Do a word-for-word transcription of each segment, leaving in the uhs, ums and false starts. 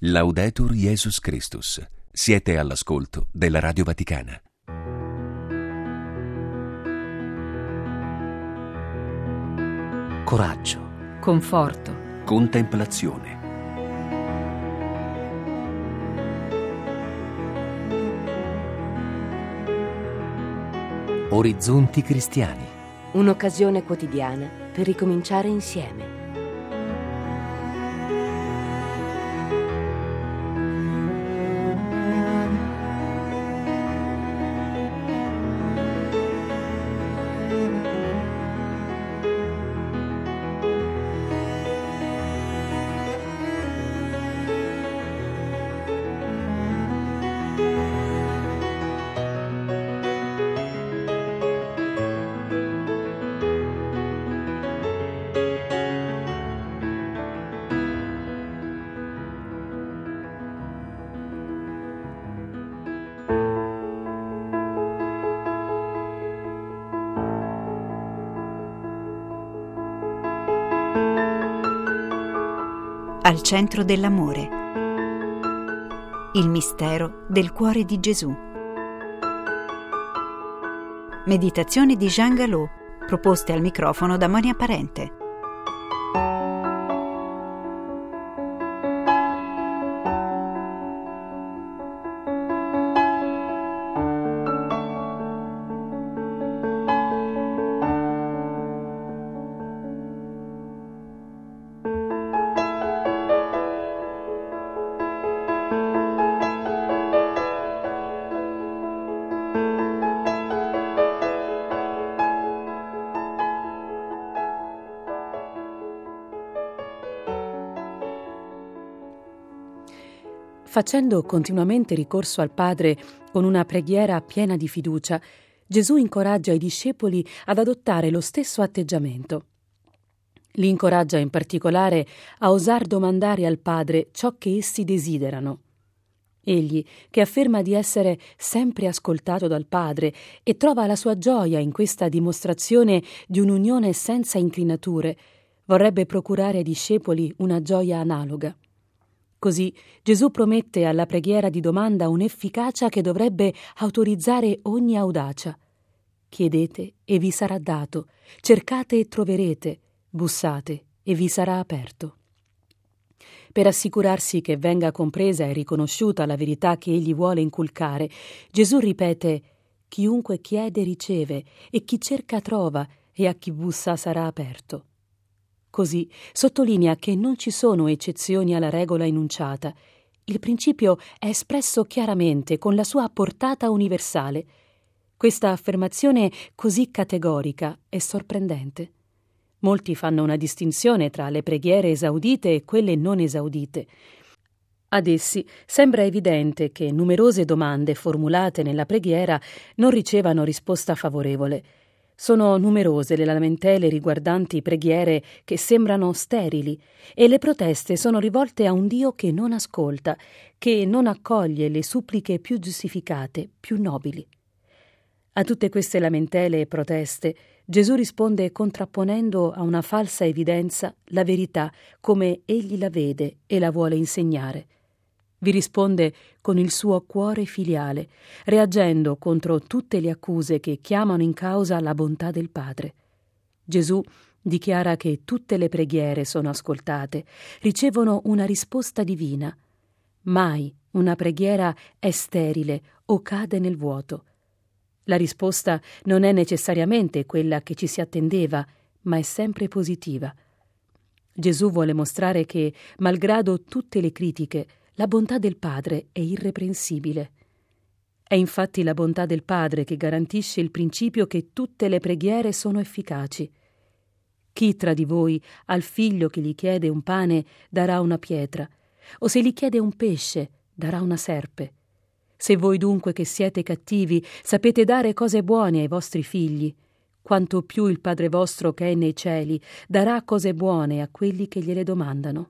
Laudetur Jesus Christus. Siete all'ascolto della Radio Vaticana. Coraggio, conforto, Contemplazione. orizzonti cristiani. Un'occasione quotidiana per ricominciare insieme. Al centro dell'amore. Il mistero del cuore di Gesù. Meditazioni di Jean Galot, proposte al microfono da Monia Parente. Facendo continuamente ricorso al Padre con una preghiera piena di fiducia, Gesù incoraggia i discepoli ad adottare lo stesso atteggiamento. Li incoraggia in particolare a osar domandare al Padre ciò che essi desiderano. Egli, che afferma di essere sempre ascoltato dal Padre e trova la sua gioia in questa dimostrazione di un'unione senza inclinature, vorrebbe procurare ai discepoli una gioia analoga. Così Gesù promette alla preghiera di domanda un'efficacia che dovrebbe autorizzare ogni audacia. Chiedete e vi sarà dato, cercate e troverete, bussate e vi sarà aperto. Per assicurarsi che venga compresa e riconosciuta la verità che egli vuole inculcare, Gesù ripete: chiunque chiede riceve, e chi cerca trova, e a chi bussa sarà aperto. Così sottolinea che non ci sono eccezioni alla regola enunciata. Il principio è espresso chiaramente con la sua portata universale. Questa affermazione così categorica è sorprendente. Molti fanno una distinzione tra le preghiere esaudite e quelle non esaudite. Ad essi sembra evidente che numerose domande formulate nella preghiera non ricevano risposta favorevole. Sono numerose le lamentele riguardanti preghiere che sembrano sterili e le proteste sono rivolte a un Dio che non ascolta, che non accoglie le suppliche più giustificate, più nobili. A tutte queste lamentele e proteste Gesù risponde contrapponendo a una falsa evidenza la verità come egli la vede e la vuole insegnare. Vi risponde con il suo cuore filiale, reagendo contro tutte le accuse che chiamano in causa la bontà del Padre. Gesù dichiara che tutte le preghiere sono ascoltate, ricevono una risposta divina. Mai una preghiera è sterile o cade nel vuoto. La risposta non è necessariamente quella che ci si attendeva, ma è sempre positiva. Gesù vuole mostrare che, malgrado tutte le critiche, la bontà del Padre è irreprensibile. È infatti la bontà del Padre che garantisce il principio che tutte le preghiere sono efficaci. Chi tra di voi al figlio che gli chiede un pane darà una pietra, o se gli chiede un pesce darà una serpe? Se voi dunque che siete cattivi sapete dare cose buone ai vostri figli, quanto più il Padre vostro che è nei cieli darà cose buone a quelli che gliele domandano.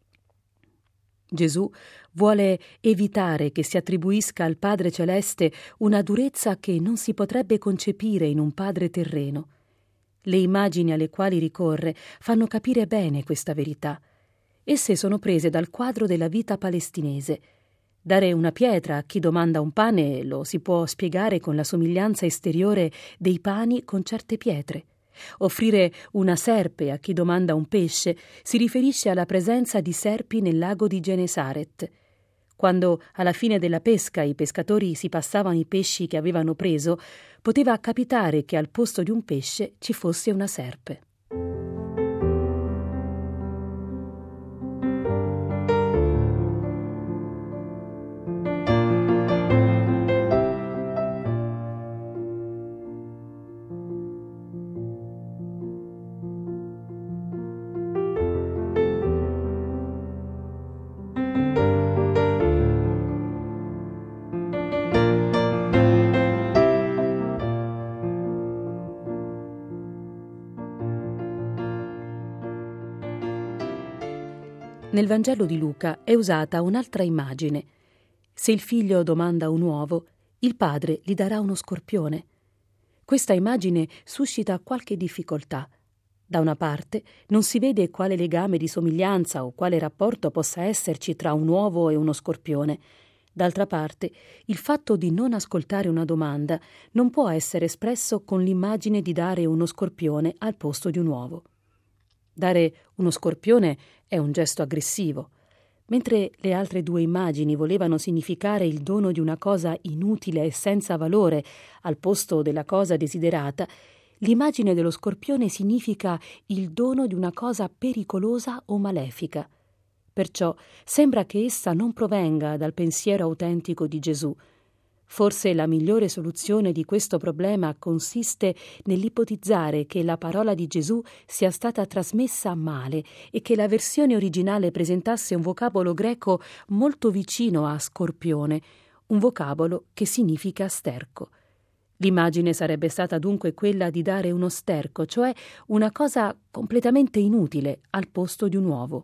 Gesù vuole evitare che si attribuisca al Padre Celeste una durezza che non si potrebbe concepire in un padre terreno. Le immagini alle quali ricorre fanno capire bene questa verità. Esse sono prese dal quadro della vita palestinese. Dare una pietra a chi domanda un pane lo si può spiegare con la somiglianza esteriore dei pani con certe pietre. Offrire una serpe a chi domanda un pesce si riferisce alla presenza di serpi nel lago di Genesaret. Quando alla fine della pesca i pescatori si passavano i pesci che avevano preso, poteva capitare che al posto di un pesce ci fosse una serpe. Nel Vangelo di Luca è usata un'altra immagine. Se il figlio domanda un uovo, il padre gli darà uno scorpione. Questa immagine suscita qualche difficoltà. Da una parte non si vede quale legame di somiglianza o quale rapporto possa esserci tra un uovo e uno scorpione. D'altra parte, il fatto di non ascoltare una domanda non può essere espresso con l'immagine di dare uno scorpione al posto di un uovo. Dare uno scorpione è un gesto aggressivo. Mentre le altre due immagini volevano significare il dono di una cosa inutile e senza valore al posto della cosa desiderata, l'immagine dello scorpione significa il dono di una cosa pericolosa o malefica. Perciò sembra che essa non provenga dal pensiero autentico di Gesù. Forse la migliore soluzione di questo problema consiste nell'ipotizzare che la parola di Gesù sia stata trasmessa male e che la versione originale presentasse un vocabolo greco molto vicino a scorpione, un vocabolo che significa sterco. L'immagine sarebbe stata dunque quella di dare uno sterco, cioè una cosa completamente inutile, al posto di un uovo.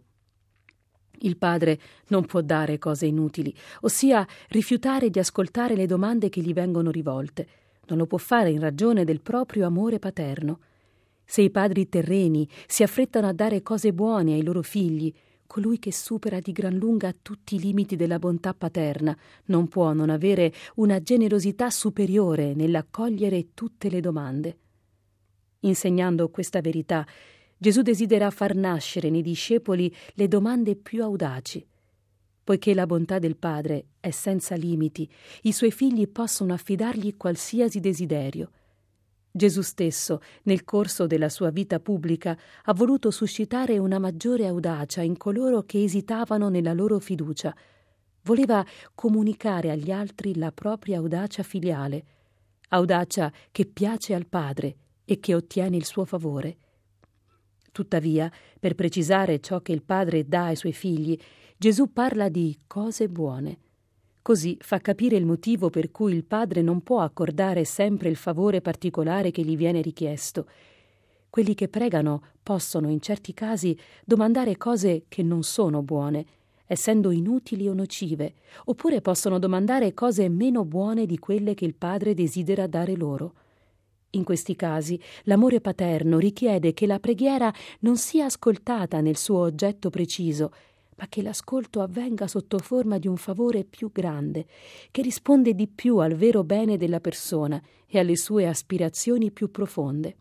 Il padre non può dare cose inutili, ossia rifiutare di ascoltare le domande che gli vengono rivolte. Non lo può fare in ragione del proprio amore paterno. Se i padri terreni si affrettano a dare cose buone ai loro figli, colui che supera di gran lunga tutti i limiti della bontà paterna non può non avere una generosità superiore nell'accogliere tutte le domande. Insegnando questa verità, Gesù desidera far nascere nei discepoli le domande più audaci. Poiché la bontà del Padre è senza limiti, i suoi figli possono affidargli qualsiasi desiderio. Gesù stesso, nel corso della sua vita pubblica, ha voluto suscitare una maggiore audacia in coloro che esitavano nella loro fiducia. Voleva comunicare agli altri la propria audacia filiale, audacia che piace al Padre e che ottiene il suo favore. Tuttavia, per precisare ciò che il Padre dà ai suoi figli, Gesù parla di cose buone. Così fa capire il motivo per cui il Padre non può accordare sempre il favore particolare che gli viene richiesto. Quelli che pregano possono, in certi casi, domandare cose che non sono buone, essendo inutili o nocive, oppure possono domandare cose meno buone di quelle che il Padre desidera dare loro. In questi casi, l'amore paterno richiede che la preghiera non sia ascoltata nel suo oggetto preciso, ma che l'ascolto avvenga sotto forma di un favore più grande, che risponde di più al vero bene della persona e alle sue aspirazioni più profonde.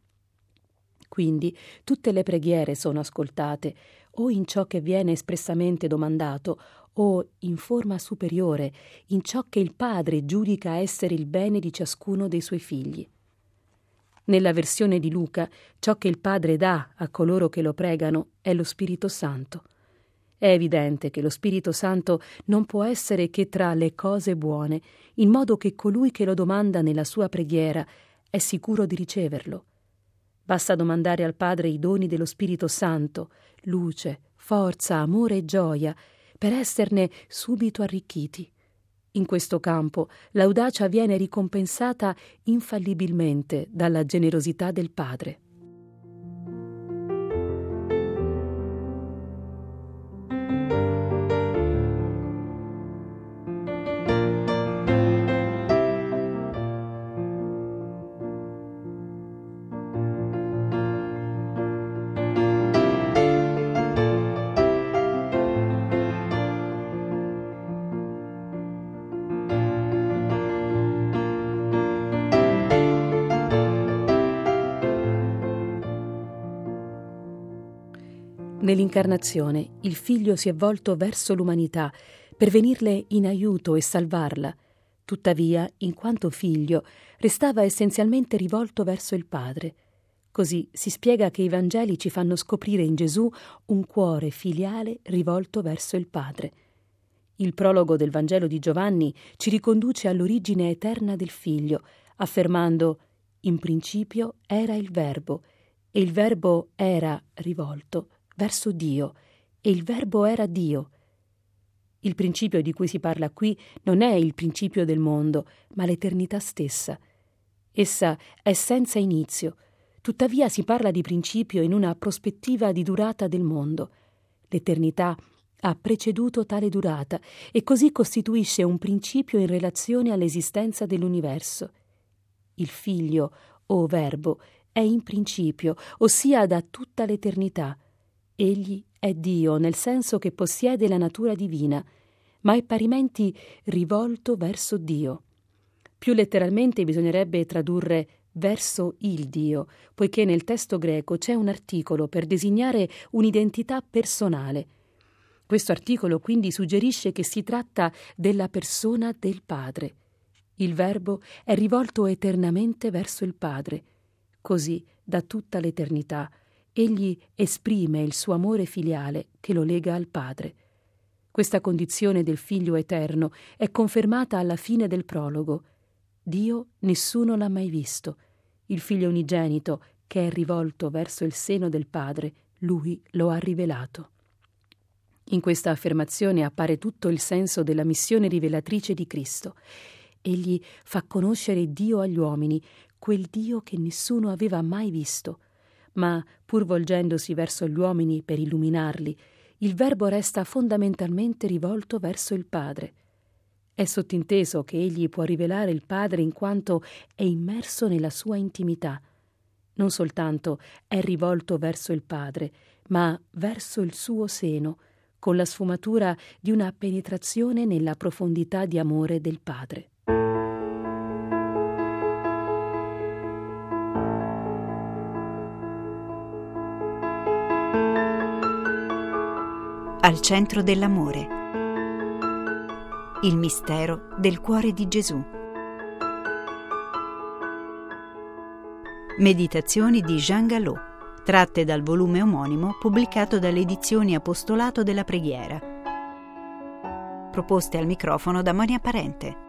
Quindi tutte le preghiere sono ascoltate, o in ciò che viene espressamente domandato, o in forma superiore, in ciò che il Padre giudica essere il bene di ciascuno dei suoi figli. Nella versione di Luca, ciò che il Padre dà a coloro che lo pregano è lo Spirito Santo. È evidente che lo Spirito Santo non può essere che tra le cose buone, in modo che colui che lo domanda nella sua preghiera è sicuro di riceverlo. Basta domandare al Padre i doni dello Spirito Santo, luce, forza, amore e gioia, per esserne subito arricchiti. In questo campo l'audacia viene ricompensata infallibilmente dalla generosità del Padre. Nell'incarnazione il Figlio si è volto verso l'umanità per venirle in aiuto e salvarla. Tuttavia, in quanto Figlio, restava essenzialmente rivolto verso il Padre. Così si spiega che i Vangeli ci fanno scoprire in Gesù un cuore filiale rivolto verso il Padre. Il prologo del Vangelo di Giovanni ci riconduce all'origine eterna del Figlio, affermando: in principio era il Verbo, e il Verbo era rivolto verso Dio, e il Verbo era Dio. Il principio di cui si parla qui non è il principio del mondo, ma l'eternità stessa. Essa è senza inizio, tuttavia si parla di principio in una prospettiva di durata del mondo. L'eternità ha preceduto tale durata e così costituisce un principio in relazione all'esistenza dell'universo. Il Figlio, o Verbo, è in principio, ossia da tutta l'eternità. Egli è Dio nel senso che possiede la natura divina, ma è parimenti rivolto verso Dio. Più letteralmente bisognerebbe tradurre verso il Dio, poiché nel testo greco c'è un articolo per designare un'identità personale. Questo articolo quindi suggerisce che si tratta della persona del Padre. Il Verbo è rivolto eternamente verso il Padre. Così, da tutta l'eternità, egli esprime il suo amore filiale che lo lega al Padre. Questa condizione del Figlio eterno è confermata alla fine del prologo. Dio nessuno l'ha mai visto. Il Figlio unigenito, che è rivolto verso il seno del Padre, lui lo ha rivelato. In questa affermazione appare tutto il senso della missione rivelatrice di Cristo. Egli fa conoscere Dio agli uomini, quel Dio che nessuno aveva mai visto. Ma, pur volgendosi verso gli uomini per illuminarli, il Verbo resta fondamentalmente rivolto verso il Padre. È sottinteso che egli può rivelare il Padre in quanto è immerso nella sua intimità. Non soltanto è rivolto verso il Padre, ma verso il suo seno, con la sfumatura di una penetrazione nella profondità di amore del Padre. Al centro dell'amore. Il mistero del cuore di Gesù. Meditazioni di Jean Galot, tratte dal volume omonimo pubblicato dalle edizioni Apostolato della Preghiera. Proposte al microfono da Monia Parente.